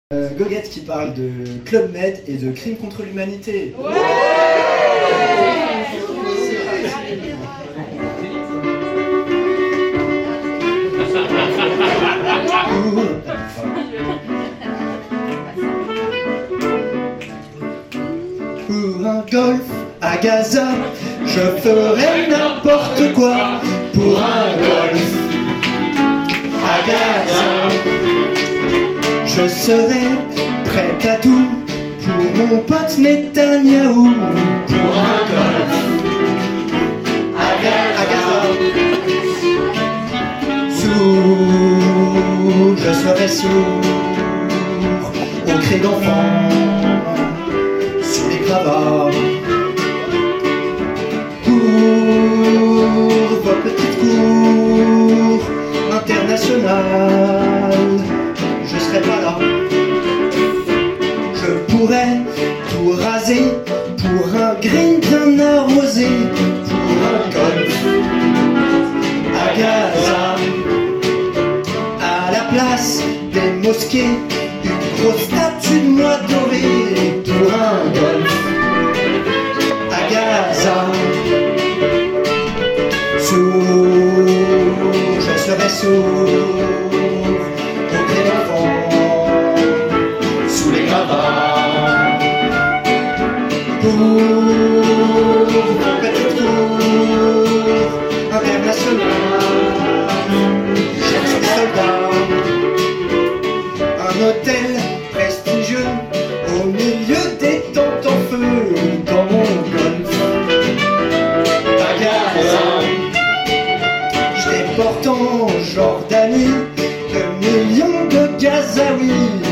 Goguette qui parle de Club Med et de crimes contre l'humanité. Ouais. Pour un golf à Gaza, je ferai n'importe quoi. Pour un golf à Gaza, je serai prêt à tout pour mon pote Netanyahou. Pour un golf à Gaza, je serai sourd aux cris d'enfants sous les cravates. Pour vos petites cours internationales, je serai pas là. Je pourrais tout raser pour un green bien arrosé. Pour un golf à Gaza, à la place des mosquées, une grosse statue de moi dorée. Pour un golf à Gaza, je serai sourd aux cris d'enfants sous les cravates. Pour un petit tour international, je suis soldat. Un hôtel prestigieux au milieu des tentes en feu dans mon golf à Gaza. Je déporte en Jordanie 2 millions de Gazaouis.